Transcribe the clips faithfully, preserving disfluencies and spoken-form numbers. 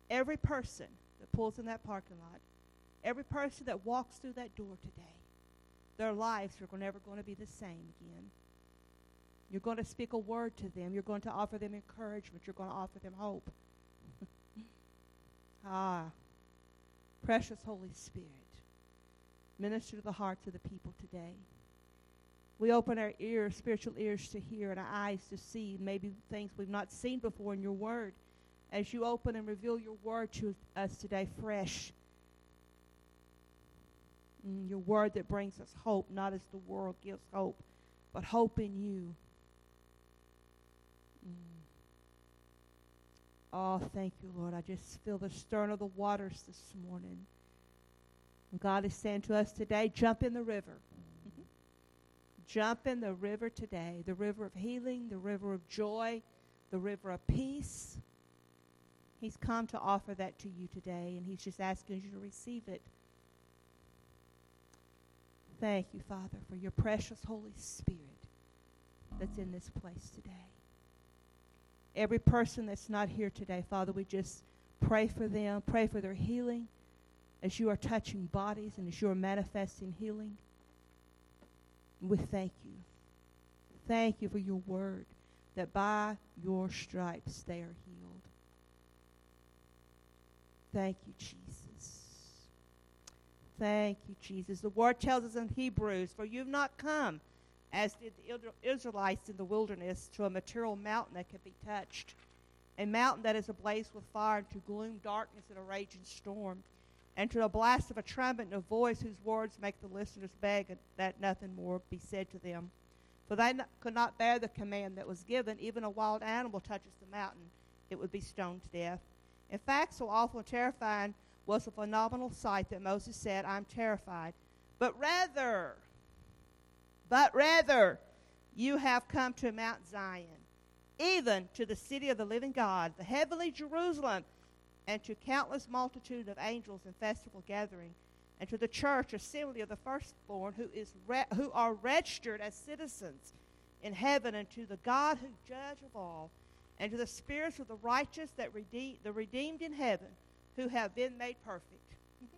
every person that pulls in that parking lot, every person that walks through that door today, their lives are never going to be the same again. You're going to speak a word to them. You're going to offer them encouragement. You're going to offer them hope. ah, precious Holy Spirit, minister to the hearts of the people today. We open our ears, spiritual ears to hear, and our eyes to see maybe things we've not seen before in your word. As you open and reveal your word to us today fresh. Mm, your word that brings us hope, not as the world gives hope, but hope in you. Mm. Oh, thank you, Lord. I just feel the stirring of the waters this morning. And God is saying to us today, jump in the river. Jump in the river today, the river of healing, the river of joy, the river of peace. He's come to offer that to you today, and he's just asking you to receive it. Thank you, Father, for your precious Holy Spirit that's in this place today. Every person that's not here today, Father, we just pray for them, pray for their healing as you are touching bodies and as you are manifesting healing. We thank you. Thank you for your word, that by your stripes they are healed. Thank you, Jesus. Thank you, Jesus. The word tells us in Hebrews, for you've not come, as did the Israelites in the wilderness, to a material mountain that can be touched, a mountain that is ablaze with fire, and to gloom, darkness, and a raging storm, and to the blast of a trumpet and a voice whose words make the listeners beg that nothing more be said to them. For they not, could not bear the command that was given. Even a wild animal touches the mountain, it would be stoned to death. In fact, so awful and terrifying was the phenomenal sight that Moses said, I'm terrified. But rather, but rather, you have come to Mount Zion, even to the city of the living God, the heavenly Jerusalem, and to countless multitude of angels in festival gathering, and to the church assembly of the firstborn who is re- who are registered as citizens in heaven, and to the God who judge of all, and to the spirits of the righteous that redeem the redeemed in heaven, who have been made perfect.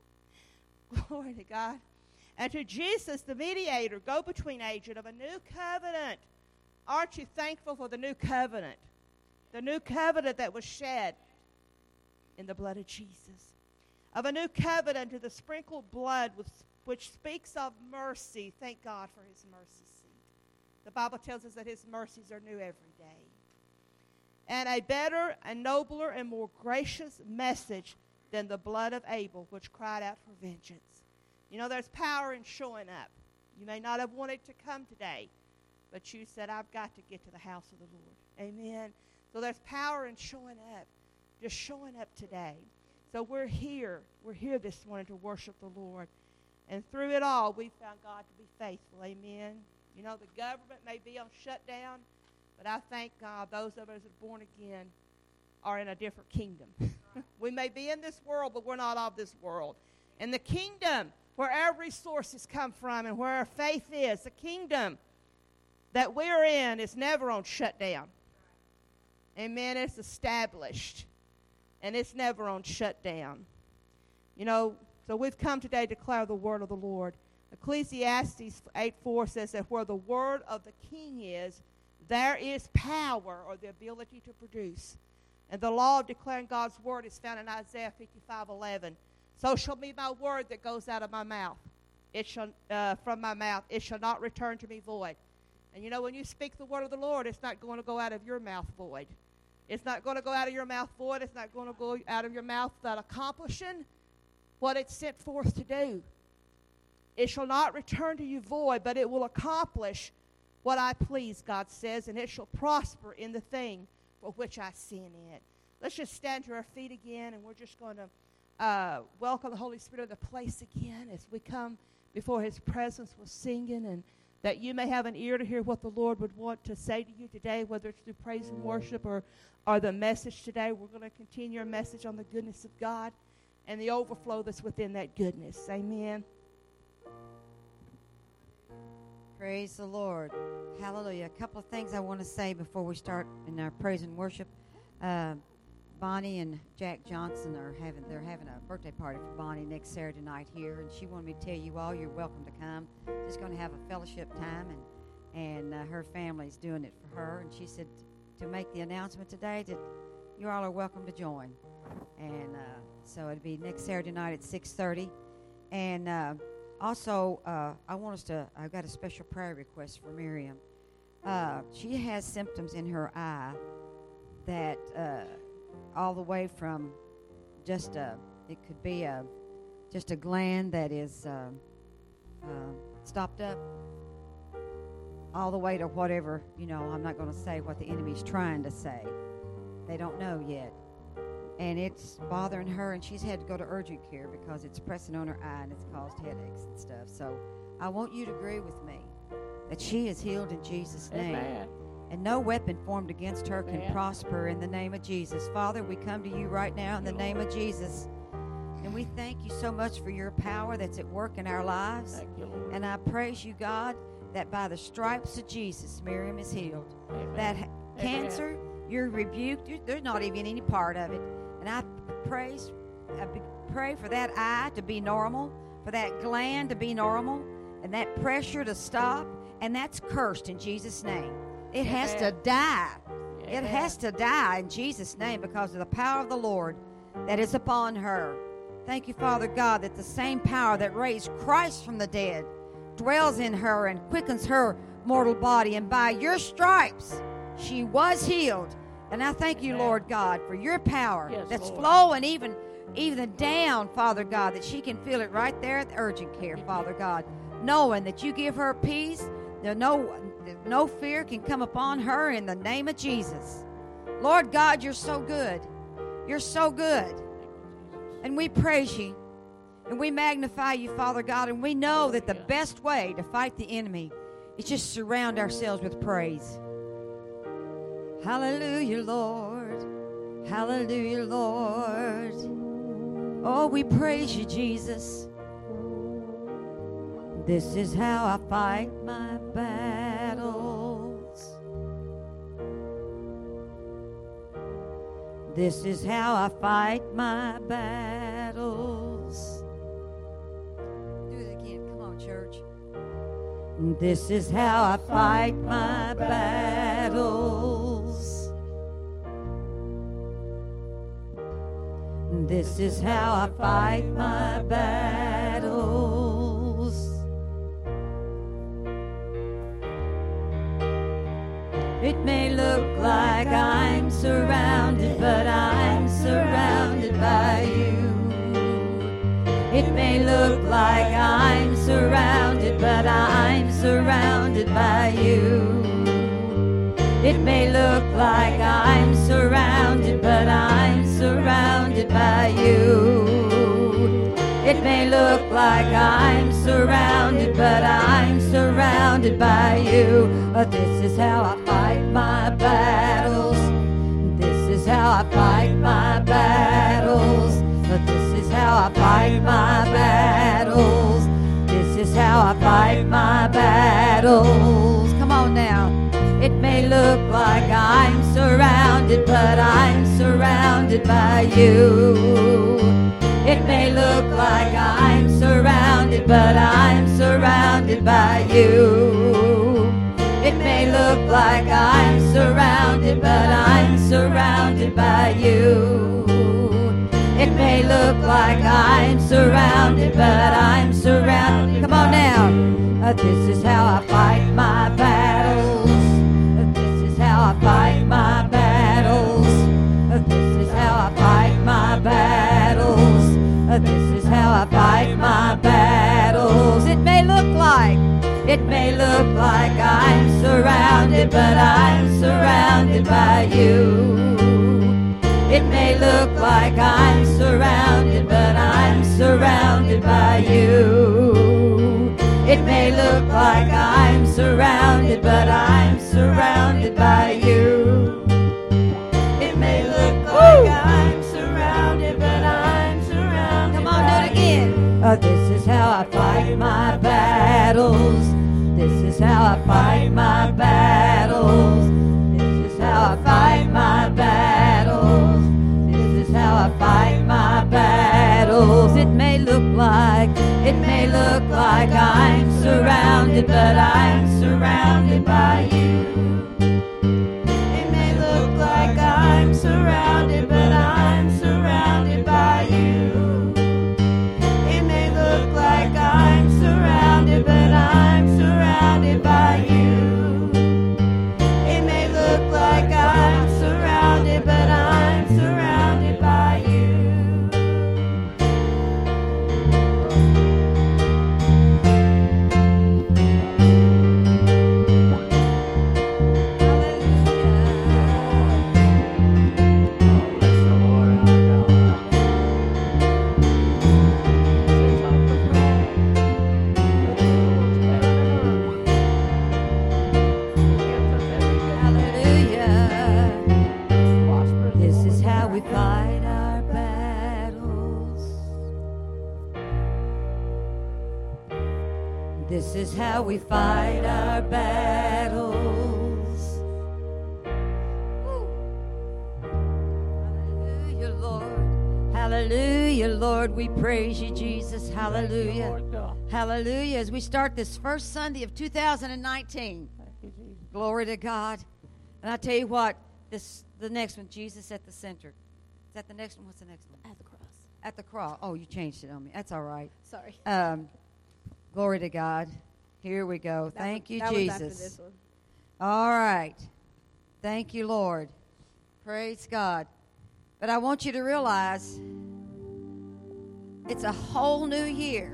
Glory to God. And to Jesus, the mediator, go-between agent of a new covenant. Aren't you thankful for the new covenant? The new covenant that was shed in the blood of Jesus. Of a new covenant to the sprinkled blood with, which speaks of mercy. Thank God for his mercy seat. The Bible tells us that his mercies are new every day. And a better and nobler and more gracious message than the blood of Abel, which cried out for vengeance. You know, there's power in showing up. You may not have wanted to come today, but you said, I've got to get to the house of the Lord. Amen. So there's power in showing up. Just showing up today. So we're here. We're here this morning to worship the Lord. And through it all, we found God to be faithful. Amen. You know, the government may be on shutdown, but I thank God those of us that are born again are in a different kingdom. We may be in this world, but we're not of this world. And the kingdom, where our resources come from and where our faith is, the kingdom that we're in is never on shutdown. Amen. It's established. And it's never on shutdown. You know, so we've come today to declare the word of the Lord. Ecclesiastes eight four says that where the word of the king is, there is power, or the ability to produce. And the law of declaring God's word is found in Isaiah fifty-five eleven. So shall be my word that goes out of my mouth. It shall, uh, from my mouth, it shall not return to me void. And you know, when you speak the word of the Lord, it's not going to go out of your mouth void. It's not going to go out of your mouth void. It's not going to go out of your mouth without accomplishing what it's sent forth to do. It shall not return to you void, but it will accomplish what I please, God says, and it shall prosper in the thing for which I sent it. Let's just stand to our feet again, and we're just going to uh, welcome the Holy Spirit of the place again as we come before his presence with singing, and that you may have an ear to hear what the Lord would want to say to you today, whether it's through praise and worship or, or the message today. We're going to continue our message on the goodness of God and the overflow that's within that goodness. Amen. Praise the Lord. Hallelujah. A couple of things I want to say before we start in our praise and worship. Uh, Bonnie and Jack Johnson are having, they're having a birthday party for Bonnie next Saturday night here, and she wanted me to tell you all you're welcome to come. Just going to have a fellowship time, and, and uh, her family's doing it for her, and she said to make the announcement today that you all are welcome to join. And uh, so it'll be next Saturday night at six thirty. And uh, also, uh, I want us to, I've got a special prayer request for Miriam. Uh, she has symptoms in her eye that uh, all the way from just a, it could be a, just a gland that is uh, uh, stopped up, all the way to whatever, you know, I'm not going to say what the enemy's trying to say. They don't know yet. And it's bothering her, and she's had to go to urgent care because it's pressing on her eye, and it's caused headaches and stuff. So I want you to agree with me that she is healed in Jesus' name. Amen. And no weapon formed against her can Amen. prosper in the name of Jesus. Father, we come to you right now in the name of Jesus. And we thank you so much for your power that's at work in our lives. Thank you, Lord. And I praise you, God, that by the stripes of Jesus, Miriam is healed. Amen. That ha- cancer, you're rebuked. You're, there's not even any part of it. And I praise, I be- pray for that eye to be normal, for that gland to be normal, and that pressure to stop. And that's cursed in Jesus' name. It has to die. It has to die in Jesus' name because of the power of the Lord that is upon her. Thank you, Father God, that the same power that raised Christ from the dead dwells in her and quickens her mortal body. And by your stripes, she was healed. And I thank you, Lord God, for your power Yes, that's Lord. flowing even, even down, Father God, that she can feel it right there at the urgent care, Father God, knowing that you give her peace. There no, no fear can come upon her in the name of Jesus. Lord God, you're so good. You're so good. And we praise you. And we magnify you, Father God. And we know that the best way to fight the enemy is just surround ourselves with praise. Hallelujah, Lord. Hallelujah, Lord. Oh, we praise you, Jesus. This is how I fight my battles. This is how I fight my battles. Do it again. Come on, church. This is how I fight my battles. This is how I fight my battles. It may look like I'm surrounded, but I'm surrounded by you. It may look like I'm surrounded, but I'm surrounded by you. It may look like I'm surrounded, but I'm surrounded by you. It may look like I'm surrounded, but I'm surrounded by you. But this is how I fight my battles. This is how I fight my battles. But this is how I fight my battles. This is how I fight my battles. Come on now. It may look like I'm surrounded, but I'm surrounded by you. It may look like I'm surrounded, but I'm surrounded by you. It may look like I'm surrounded, but I'm surrounded by you. It may look like I'm surrounded, but I'm surrounded. Come on now. Uh, this is how I fight my battles. Uh, this is how I fight my battles. Uh, this is how I fight my battles. Uh, this is how I fight my battles. It may look like, it may look like I'm surrounded, but I'm surrounded by you. It may look like I'm surrounded, but I'm surrounded by you. It may look like I'm surrounded, but I'm surrounded by you. It may look like I'm surrounded, but I'm surrounded. Come on, do it again. Uh, this is how I fight my battles. This is how I fight my battles. This is how I fight my battles. This I fight my battles. It may look like, it may look like I'm surrounded, but I'm surrounded by you. It may look like I'm surrounded, but I'm surrounded by you. It may look like I'm surrounded, but I'm surrounded by you. It may look like I'm surrounded, but I'm surrounded by you. This is how we fight our battles. Woo. Hallelujah, Lord. Hallelujah, Lord. We praise you, Jesus. Hallelujah. Hallelujah. As we start this first Sunday of two thousand nineteen. Glory to God. And I tell you what, this the next one, Jesus at the center. Is that the next one? What's the next one? At the cross. At the cross. Oh, you changed it on me. That's all right. Sorry. Um, glory to God. Here we go. That Thank was, you, that Jesus. Was after this one. All right. Thank you, Lord. Praise God. But I want you to realize it's a whole new year.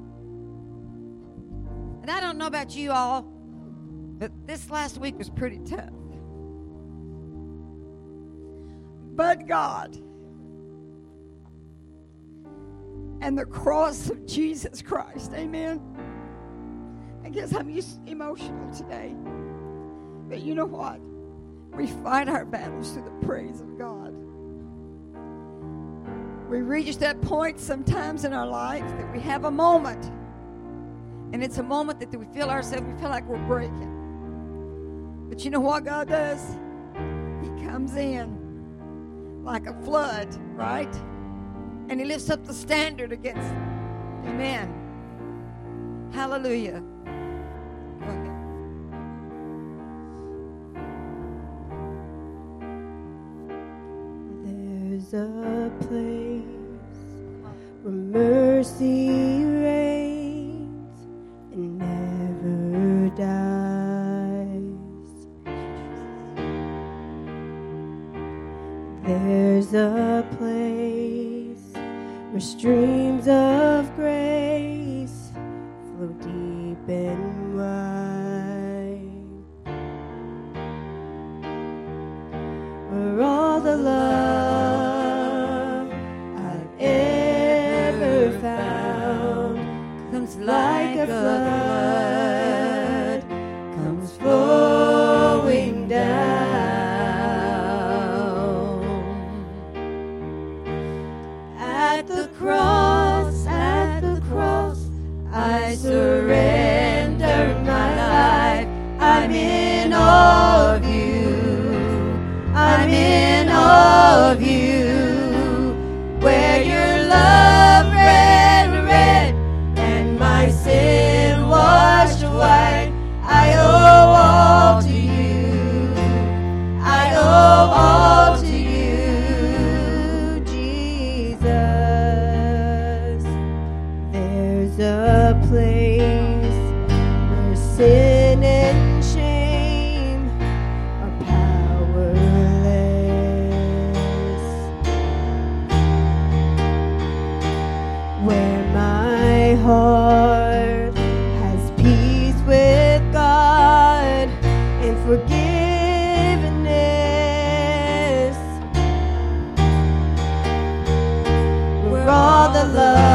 And I don't know about you all, but this last week was pretty tough. But God and the cross of Jesus Christ. Amen. I guess I'm just emotional today. But you know what? We fight our battles through the praise of God. We reach that point sometimes in our life that we have a moment. And it's a moment that we feel ourselves, we feel like we're breaking. But you know what God does? He comes in like a flood, right? And he lifts up the standard against it. Amen. Hallelujah. Go ahead. There's a place where mercy reigns and never dies. There's a place where streams of grace flow deep and wide, where all the love I've ever found comes like a flood, comes flowing down. At the cross, at the cross, I surrender my life. I'm in awe of you. I'm in awe of you. Where your love ran red and my sin washed white. I owe all to you. I owe all to you, Jesus. There's a place where sin and shame are powerless, where my heart has peace with God and forgiveness, where all the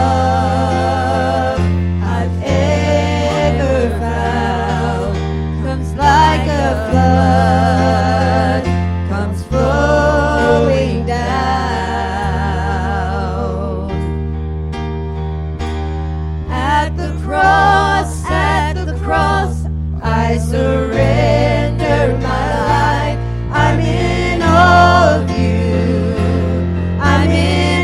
love I've ever found comes like a flood, comes flowing down. At the cross, at the cross, I surrender my life. I'm in awe of you. I'm in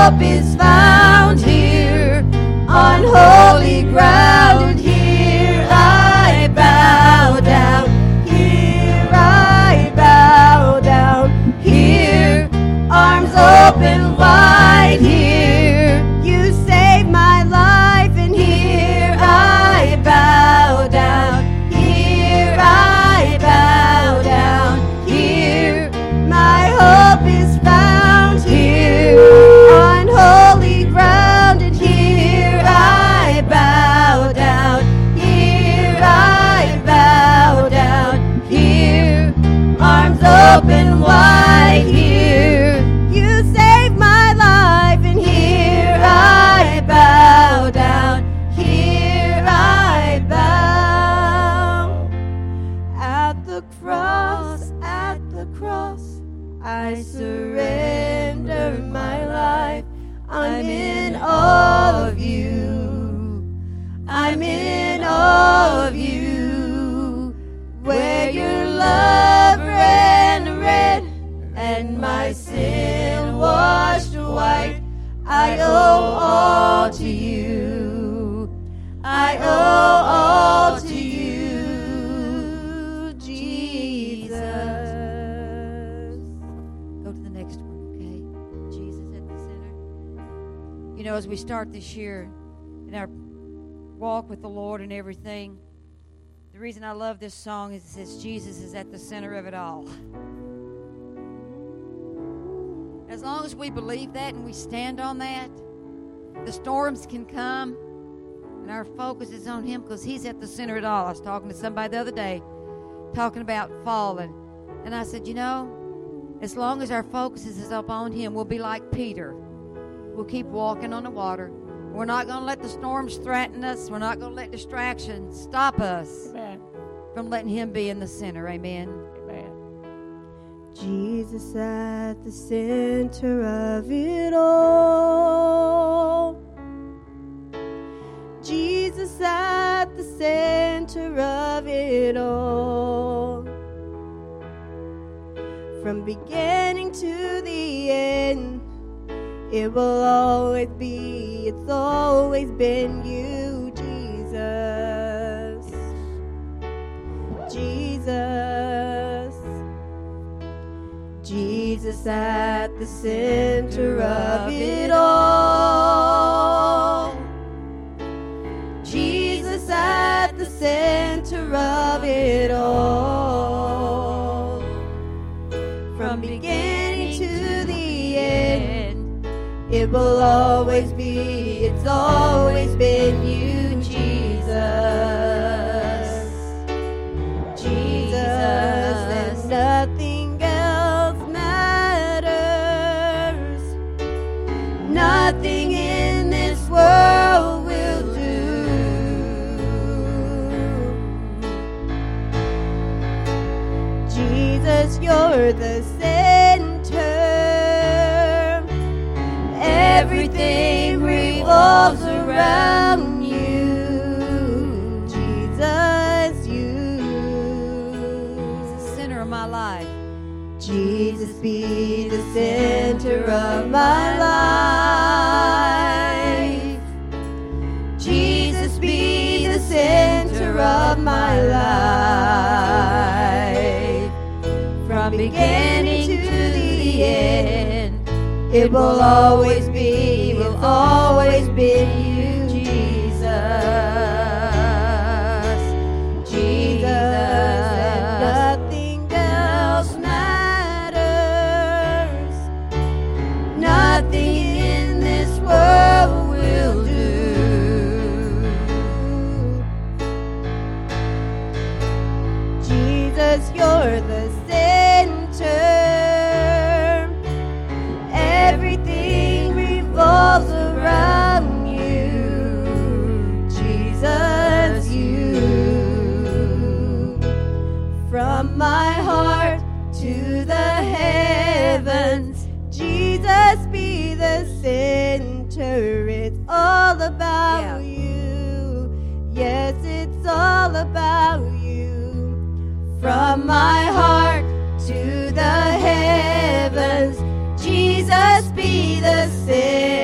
hope is found here on holy ground. And here I bow down. Here I bow down. Here, arms open wide. Here, you saved my life. And here I bow down. Here I bow down. Here, my hope is found here on holy ground. And here I bow down. Here I bow down. Here, arms open wide. Here, you saved my life. And here I bow down. Here I bow. At the cross, at the cross, I surrender my life. I'm in awe of you. I'm in awe of you. Where your love ran red and my sin washed white, I owe all to you. I owe all to you, Jesus. Go to the next one, okay? Jesus at the center. You know, as we start this year in our walk with the Lord and everything, the reason I love this song is it says Jesus is at the center of it all. As long as we believe that and we stand on that, the storms can come and our focus is on Him because He's at the center of it all. I was talking to somebody the other day talking about falling, and I said, you know, as long as our focus is up on Him, we'll be like Peter. We'll keep walking on the water. We're not going to let the storms threaten us. We're not going to let distractions stop us Amen. from letting Him be in the center. Amen. Amen. Jesus at the center of it all. Jesus at the center of it all. From beginning to the end, it will always be, it's always been you, Jesus. Jesus. Jesus at the center of it all. Jesus at the center of it all. From beginning to the end, it will always be, it's always been you, Jesus. Jesus, and nothing else matters. Nothing in this world will do. Jesus, you're the center. Everything revolves around you. Jesus, you. It's the center of my life. Jesus, be the center of my life. Jesus, be the center of my life. From beginning to the end, it will always be, will always be you, Jesus. Jesus, and nothing else matters. Nothing in this world will do. Jesus, you're the center. Everything revolves around you, Jesus, you. From my heart to the heavens, Jesus, be the center. It's all about Yeah. you. Yes, it's all about you. From my heart to the heavens, Jesus, be the center.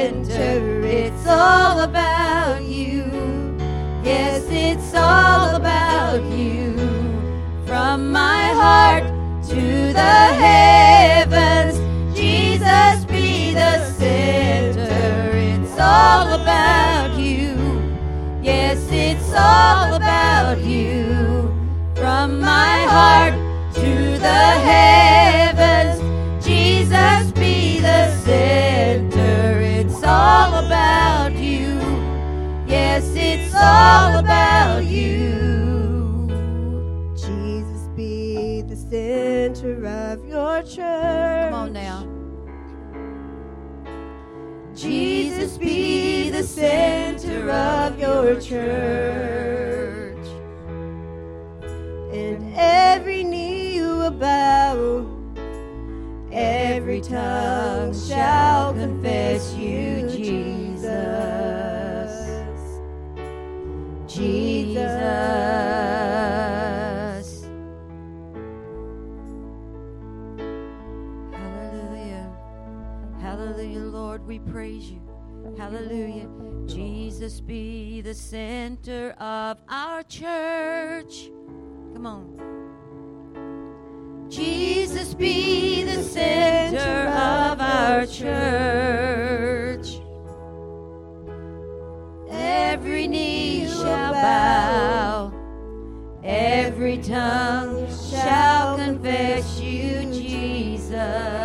all about you. Jesus, be the center of your church. Come on now. Jesus, be the center of your church. And every knee will bow, every tongue shall confess you, Jesus. Jesus. Hallelujah. Hallelujah, Lord, we praise you. Hallelujah. Jesus, be the center of our church. Come on. Jesus, be the center of our church. Every knee shall bow, every tongue shall confess you, Jesus.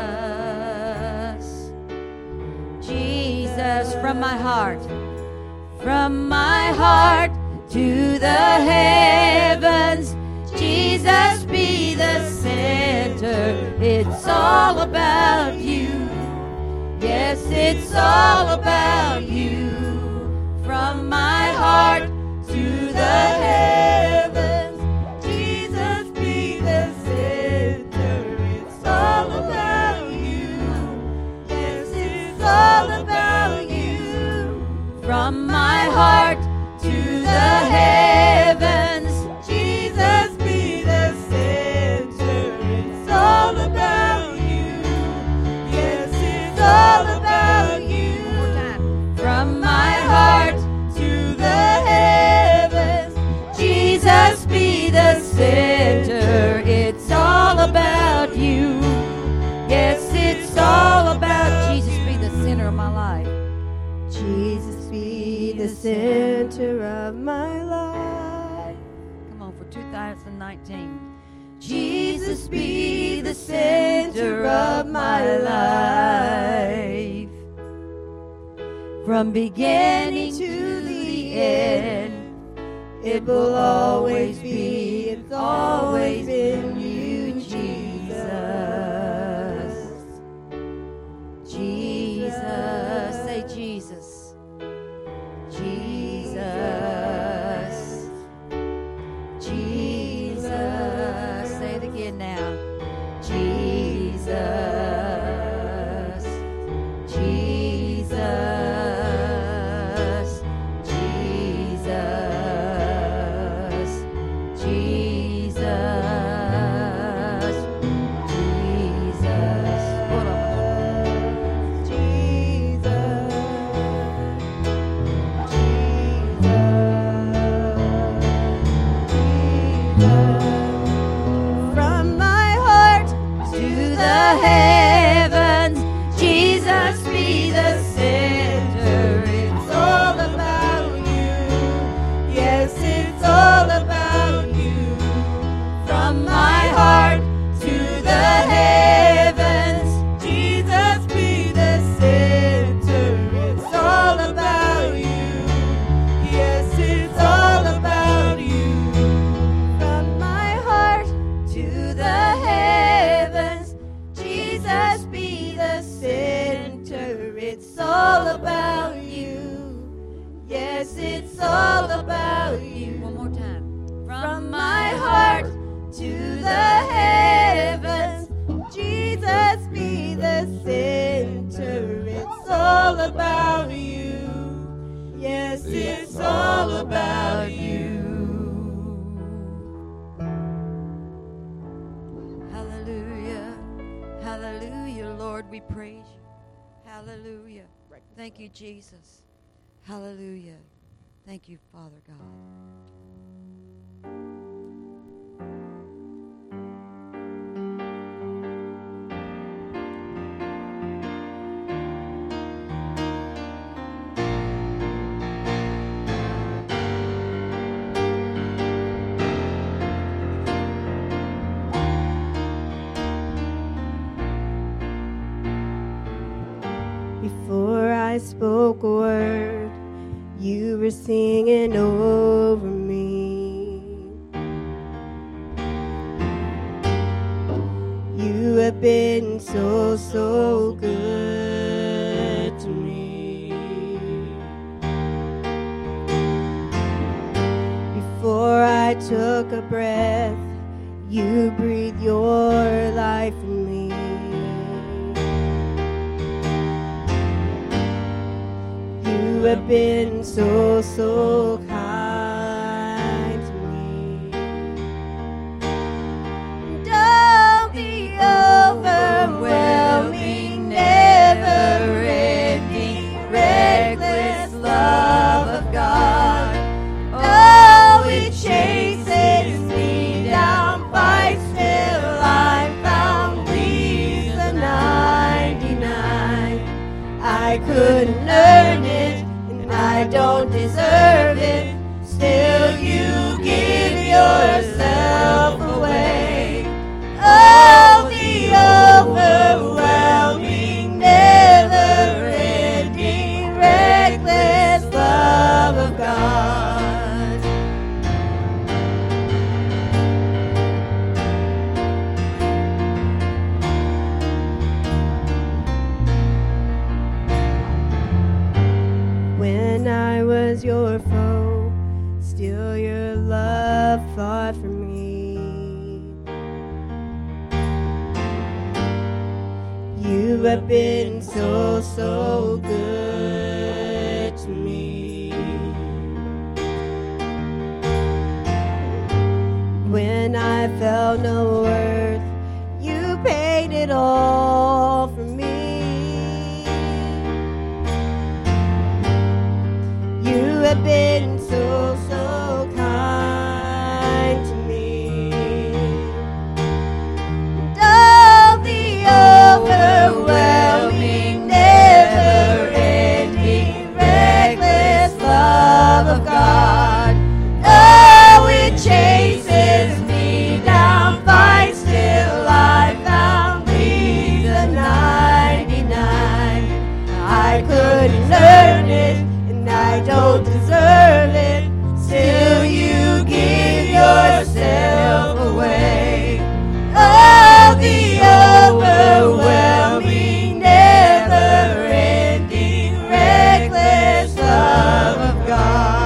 Jesus, from my heart, from my heart to the heavens, Jesus, be the center. It's all about you. Yes, it's all about you. From my heart to the heavens, Jesus, be the center. It's all about you. Yes, it's all about you. From my heart to the heavens, Jesus, be the center. It's all about you. Yes, it's all about you. One more time. From my heart to the heavens, Jesus, be the center. It's all about you. Yes, it's all about Jesus. Be the center of my life. Jesus, be the center of my life. Come on, for two thousand nineteen. Jesus, be the center of my life. From beginning to the end, it will always be, it's always been you, Jesus. Jesus, say Jesus. Jesus. Jesus, say it again now. Jesus. Jesus. Jesus. Jesus. Jesus. Hold on. From my heart To the heavens, Jesus, be the center. It's all about you. Yes, it's all about you. From my heart to the heavens, Jesus, be the center. It's all about you. Yes, it's all about you. From my heart to the heavens, Jesus, be the center. It's all about you. Yes, it's all about you. One more time. From my heart to the heavens, Jesus, be the center. It's all about you. Yes, it's all about you. Hallelujah. Hallelujah, Lord, we praise you. Hallelujah. Thank you, Jesus. Hallelujah. Thank you, Father God. Before I spoke a word, you were singing over me. You have been so, so good to me. Before I took a breath, you breathed your life in me. You have been so, so kind to me. Don't be overwhelming, never-ending, reckless love of God. Oh, it chases me down, fights till I'm found, leaves the ninety-nine. I couldn't earn it, I don't deserve it, still you give yourself away. Oh, the overwhelming, never-ending, reckless love of God. When I was your foe, still your love fought for me. You have been so, so good to me. When I felt no worth, you paid it all for me. You have been so, so kind to me. And all the overwhelming, never-ending, reckless love of God. Oh, it chases me down, fights till I found me the ninety-nine. I couldn't earn it, I don't deserve it, still you give yourself away. Oh, the overwhelming, never-ending, reckless love of God.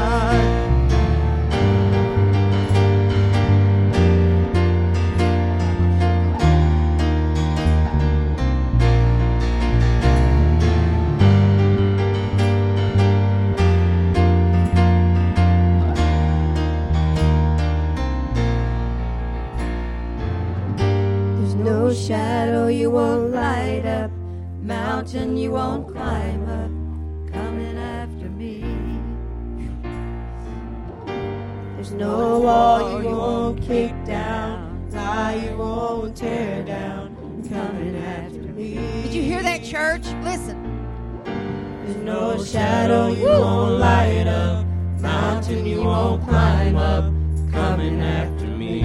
No shadow you won't light up, mountain you won't climb up, coming after me. There's no wall you won't kick down, lie you won't tear down, coming after me. Did you hear that, church? Listen. There's no shadow you won't light up, mountain you won't climb up, coming after me.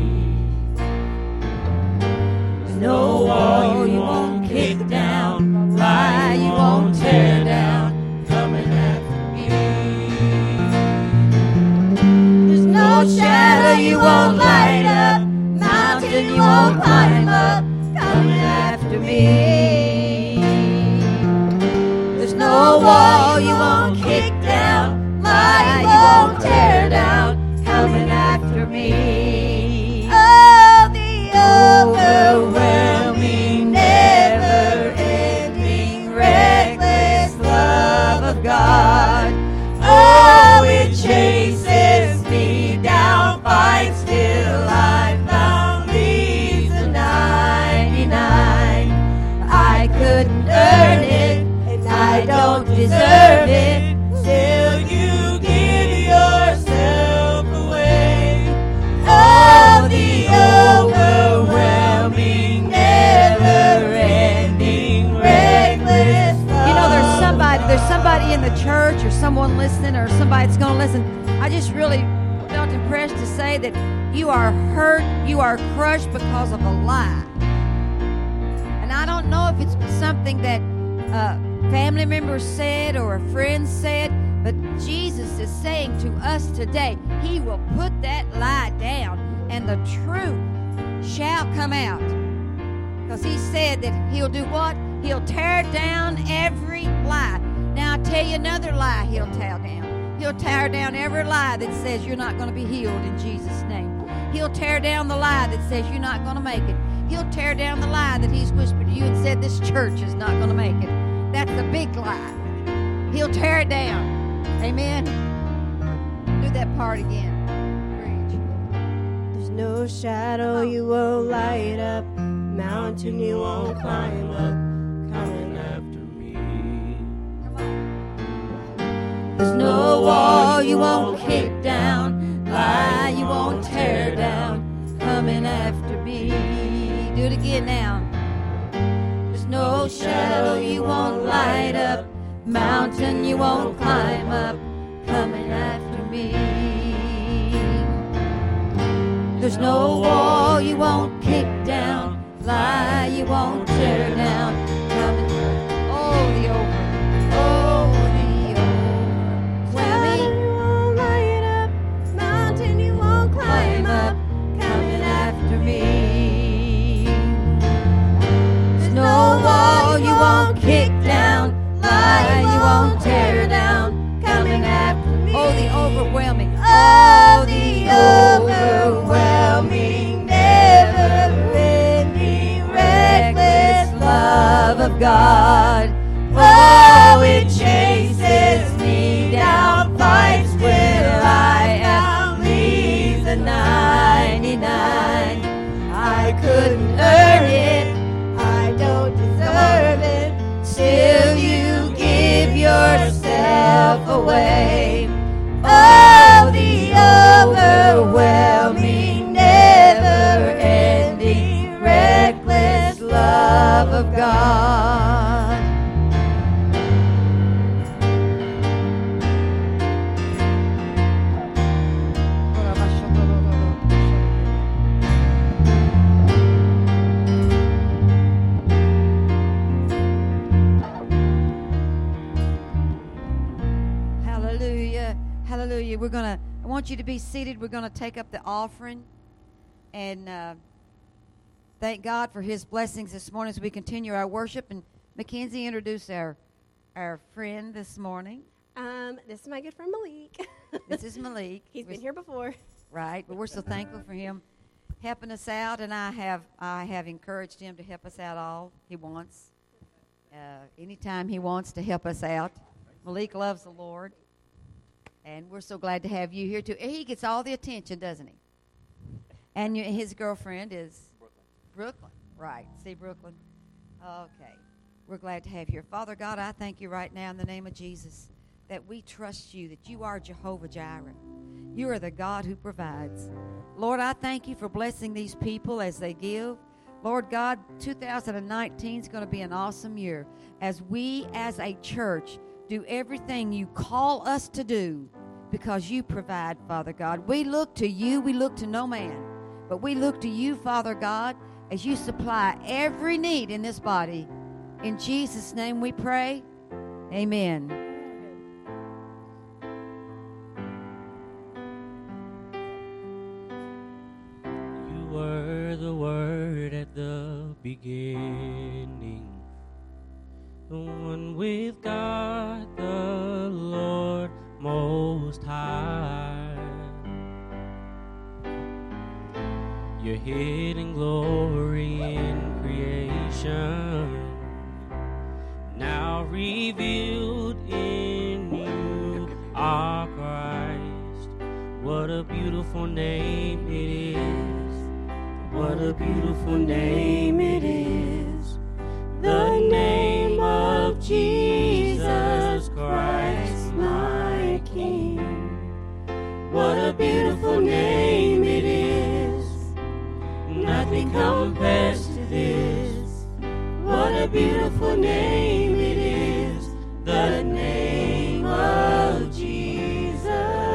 No wall you won't kick down, lie you won't tear down, coming after me. There's no shadow you won't light up, mountain you won't climb up, coming after me. There's no wall you won't kick down, lie you won't tear down, coming after me. Oh, the overwhelming, never-ending, reckless love of God. Oh, it chases me down, fights till I found, leaves the ninety-nine. I couldn't earn it, and I don't deserve it, still you give yourself away. Oh, the overwhelming, never-ending, reckless love. You know, there's somebody, there's somebody in the church or someone listening or somebody that's going to listen. I just really felt impressed to say that you are hurt, you are crushed because of a lie. And I don't know if it's something that uh, family members said or a friend said, But Jesus is saying to us today, he will put that lie down and the truth shall come out. Because he said that he'll do what? He'll tear down every lie. Now I'll tell you another lie he'll tear down. He'll tear down every lie that says you're not going to be healed in Jesus' name. He'll tear down the lie that says you're not going to make it. He'll tear down the lie that he's whispered to you and said this church is not going to make it. That's the big lie. He'll tear it down. Amen. Do that part again. There's no shadow you won't light up, mountain you won't climb up, coming after me. There's no wall you won't kick down, lie you won't tear down, coming after me. Do it again now. There's no shadow you won't light up, mountain you won't climb up, coming after me. There's no wall you won't kick down, lie you won't tear down, coming. Oh, the over, oh, the overwhelming. You won't light up, mountain you won't climb up, coming after me. There's no wall you won't kick down, lie you won't tear down, coming after me. Oh, the overwhelming, Oh, the overwhelming, never-ending, reckless love of God. Oh, it chases me down, fights till I outlive the ninety-nine. I couldn't earn it, I don't deserve it, till you give yourself away. Oh, the overwhelming, never-ending, reckless love of God. Hallelujah. Hallelujah. We're going to, I want you to be seated. We're going to take up the offering and uh, thank God for his blessings this morning as we continue our worship. And Mackenzie, introduce our, our friend this morning. Um, this is my good friend Malik. This is Malik. He's We're been here before. Right, but we're so thankful for him helping us out, and I have I have encouraged him to help us out all he wants. Uh, anytime he wants to help us out. Malik loves the Lord, and we're so glad to have you here too. He gets all the attention, doesn't he? And you, his girlfriend is Brooklyn. Brooklyn, right? See, Brooklyn. Okay, we're glad to have you here. Father God, I thank you right now in the name of Jesus that we trust you, that you are Jehovah Jireh. You are the God who provides. Lord, I thank you for blessing these people as they give. Lord God, two thousand nineteen is going to be an awesome year as we as a church do everything you call us to do because you provide, Father God. We look to you. We look to no man. But we look to you, Father God, as you supply every need in this body. In Jesus' name we pray. Amen. Were the Word at the beginning, the one with God the Lord Most High. Your hidden glory in creation, now revealed in you are Christ. What a beautiful name it is. What a beautiful name it is, the name of Jesus Christ, my King. What a beautiful name it is, nothing compares to this. What a beautiful name it is, the name of Jesus.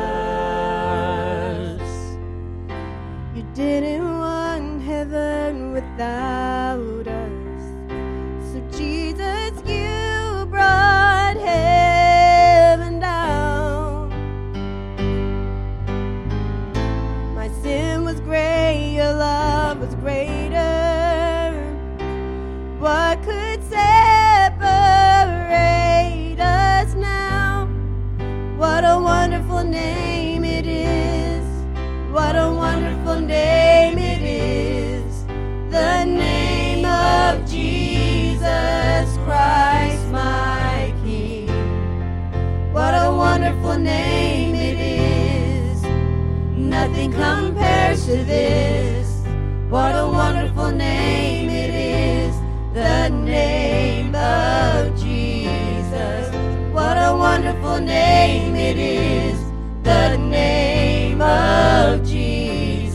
You didn't heaven without us, so Jesus, you brought heaven down. What could separate us now? What a wonderful name it is. What a wonderful name it is. The name of Jesus Christ, my King. What a wonderful name it is. Nothing compares to this. What a wonderful name it is. The name of Jesus. What a wonderful name it is. The name of Jesus.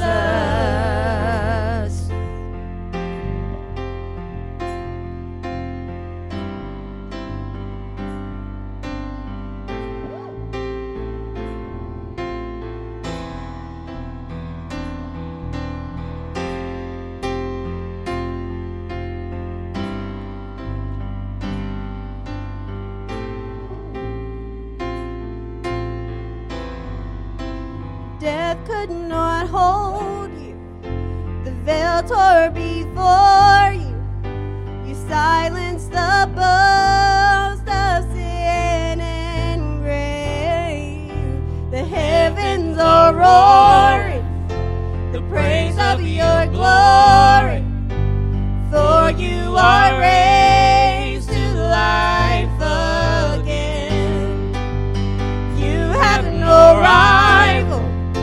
Death could not hold you. The veil tore before you. You silenced the boast of sin and grave. The heavens are roaring, the praise of your glory. For you are raised to life again. You have no rival.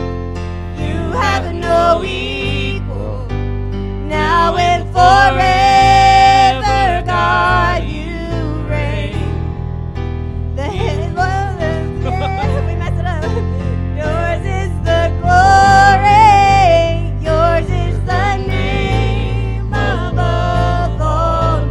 You have no equal. Now and forever, God, you reign. The heaven, we messed it up. Yours is the glory. Yours is the name above all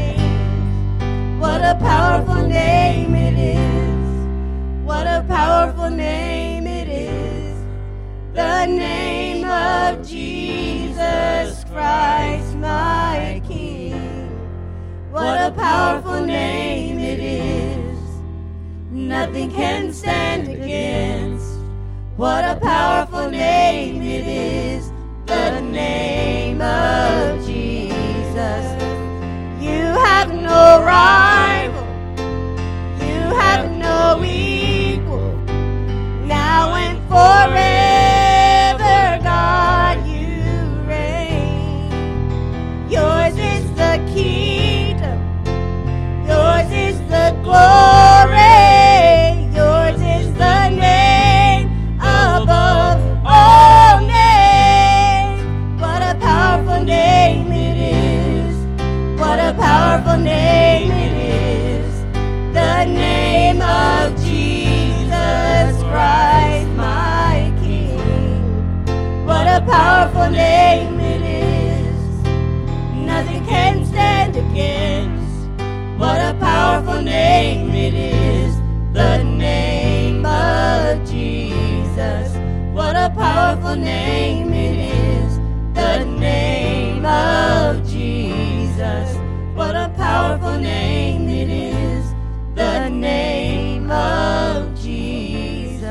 names. What a powerful name it is. What a powerful name it is. The name of Jesus Christ, my King. What a powerful name it is. Nothing can stand against. What a powerful name it is. The name of Jesus. You have no rival. You have no equal. Now and forever, God, you reign. Yours is the kingdom. Yours is the glory. Yours is the name above all names. What a powerful name it is. What a powerful name it is. The name of Jesus Christ, my King. What a powerful name it is. Nothing can stand against. What a powerful name it is. The name of Jesus. What a powerful name it is. The name of Jesus. What a powerful name it is. The name of Jesus.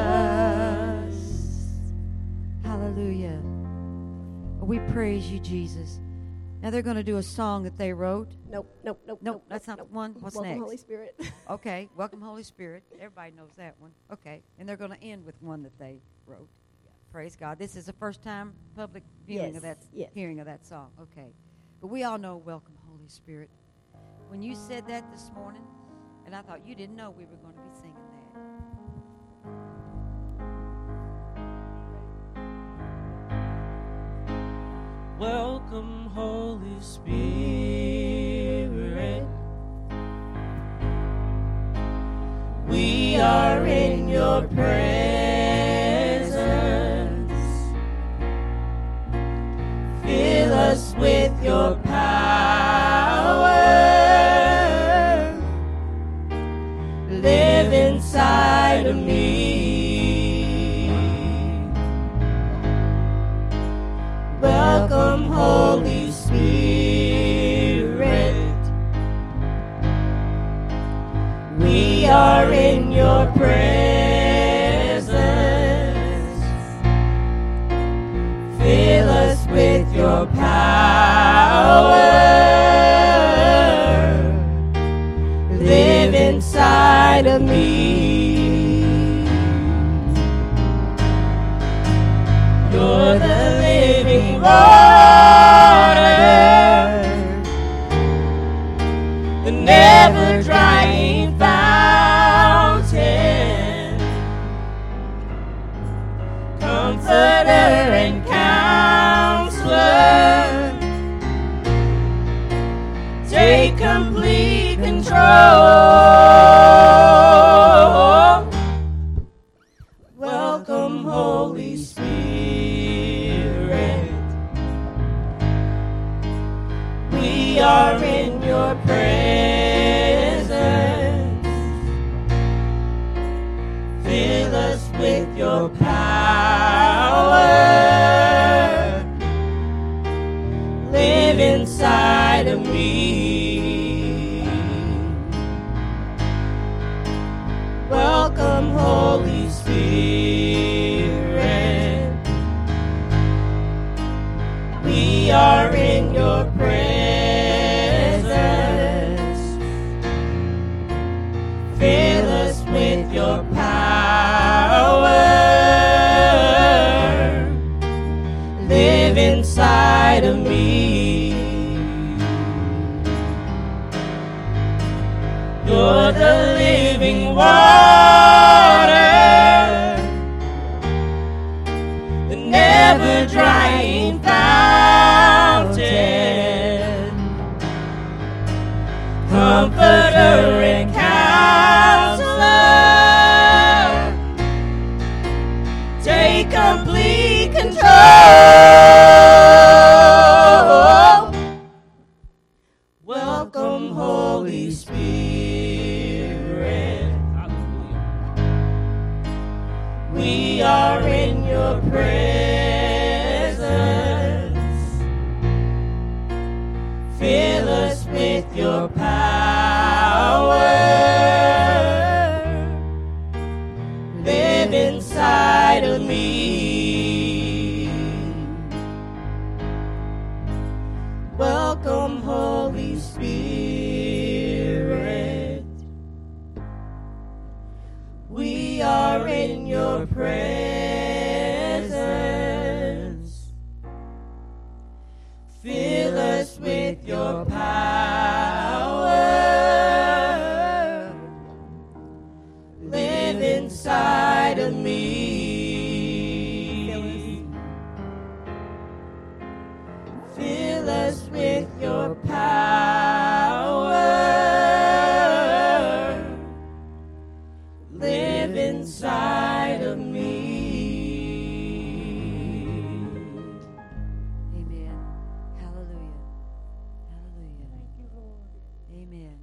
Hallelujah. We praise you, Jesus. Now they're going to do a song that they wrote. Nope, nope, nope. Nope, that's not nope. one. What's Welcome, next? Holy Spirit. Okay, Welcome Holy Spirit. Everybody knows that one. Okay, and they're going to end with one that they wrote. Praise God. This is the first time public viewing Yes, of that, yes. hearing of that song. Okay, but we all know Welcome Holy Spirit. When you said that this morning, and I thought you didn't know we were going to be singing that. Welcome, Holy Spirit. We are in your presence. Fill us with your power. Live inside of me. Welcome, Holy Spirit. We are in your presence. Fill us with your power. take complete control. Welcome, Holy Spirit. We are in your presence. Fill us with your power. Live inside of me. Welcome, Holy Spirit. We are in your presence. Fill us with your power. Live inside of me. You're the living water, the never drying fountain, comforter and counselor. Take complete control. Welcome, Holy Spirit. We are in your presence. Fill us with your power. Live inside of me. Welcome, Holy Spirit. We are in your presence. Fill us with your power. Live inside of me. Fill us with your power. Live inside of me. Amen. Hallelujah. Hallelujah. Thank you, Lord. Amen.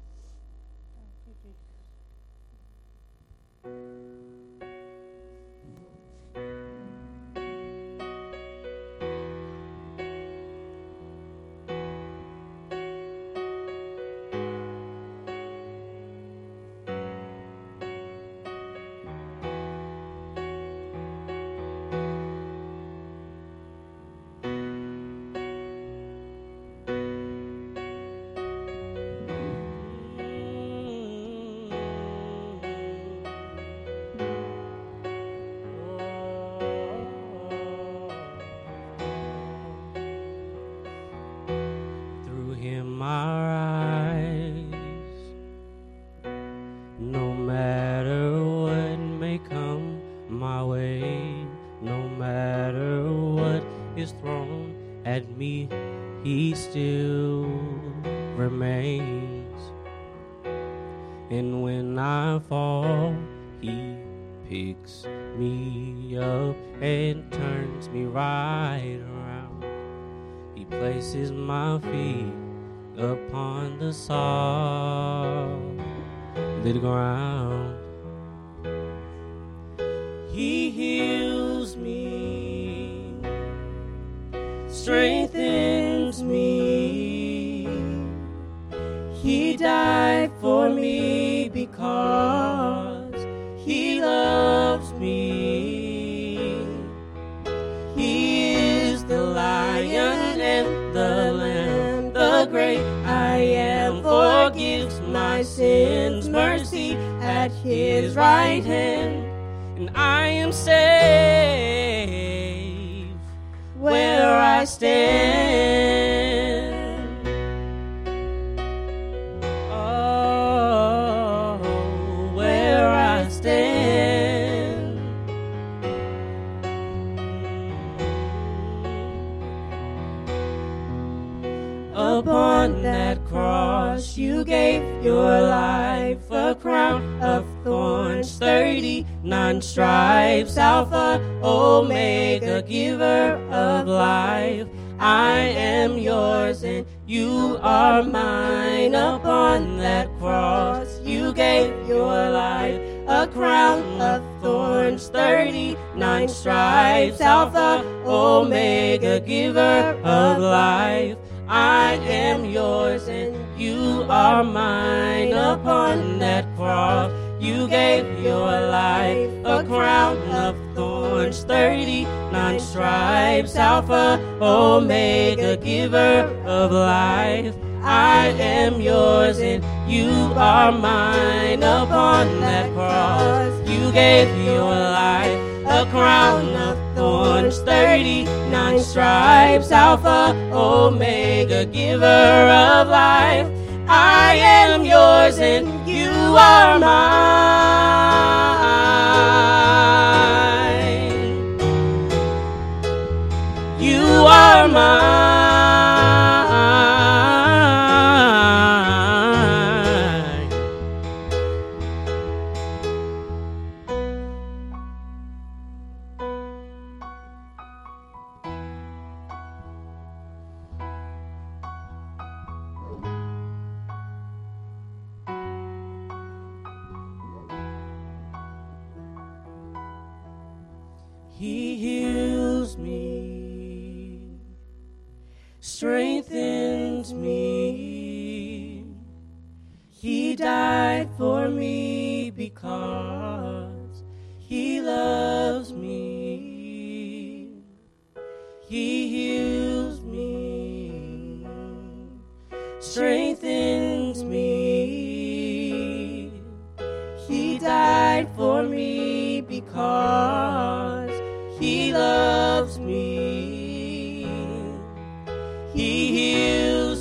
Through him I rise, no matter what may come my way, no matter what is thrown at me, he still remains. And when I fall, he picks me up and turns me right around. He places my feet upon the solid ground. He heals me, strengthens me. He died for me because he loves me. He is the Lion and the Lamb, the great I am, forgives my sins, mercy at his right hand. And I am safe where I stand. Oh, where I stand. Upon Upon that cross you gave your life, a crown of thorns, thirty-nine stripes, Alpha, Omega, giver of life. I am yours and you are mine. Upon that cross you gave your life, a crown of thorns, thirty-nine stripes, Alpha, Omega, giver of life. I am yours and you are mine. Upon that cross you gave your life, a crown of thorns, thirty-nine stripes, Alpha, Omega, giver of life. I am yours and you are mine. Upon that cross you gave your life, a crown of thorns, thirty-nine stripes, Alpha, Omega, giver of life. I am yours and you are mine. You are mine. He heals me, strengthens me. He died for me because he loves me. He heals me, strengthens me. He died for me because he loves me. He heals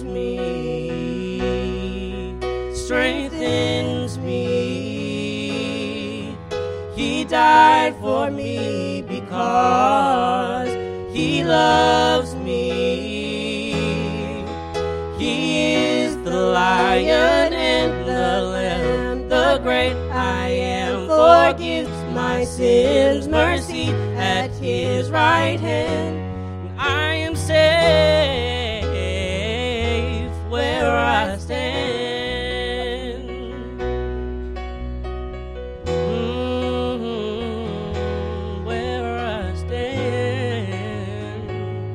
me, strengthens me. He died for me because he loves me. He is the Lion and the Lamb, the great I am, forgives my sins, mercy at his right hand. I am safe where I stand. Mm-hmm, where I stand.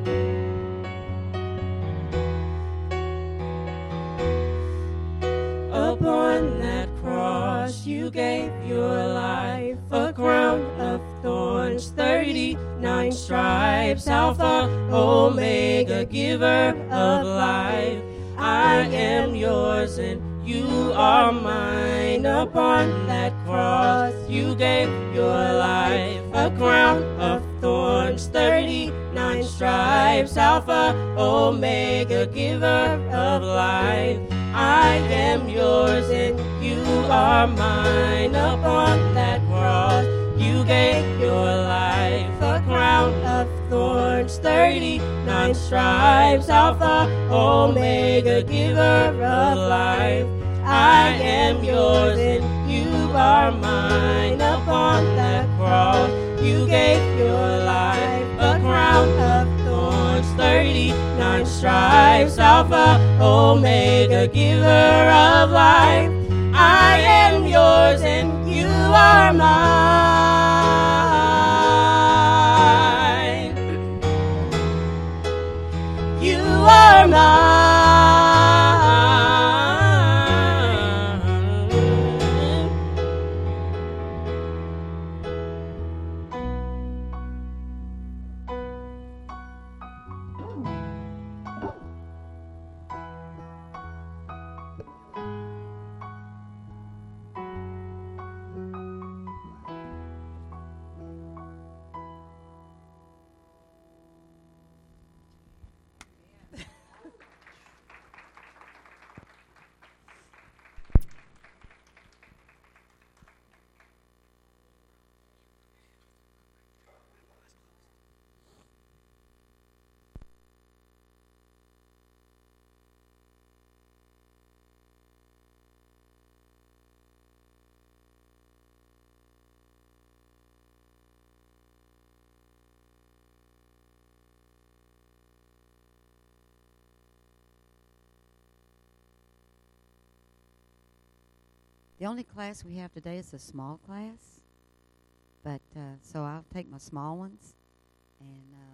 Upon that cross you gave your life, a crown of thorns, thirty-nine stripes, Alpha, Omega, giver of life. I am yours and you are mine. Upon that cross you gave your life, a crown of thorns, thirty-nine stripes, Alpha, Omega, giver of life. I am yours and you are mine. Upon that cross you gave your life, a crown of thorns, thirty-nine stripes, Alpha, Omega, giver of life. I am yours and you are mine. Upon that cross you gave your life, a crown of thorns, thirty-nine stripes, Alpha, Omega, giver of life. I am yours and you are mine. You are mine. The only class we have today is a small class. But uh, so I'll take my small ones, and uh,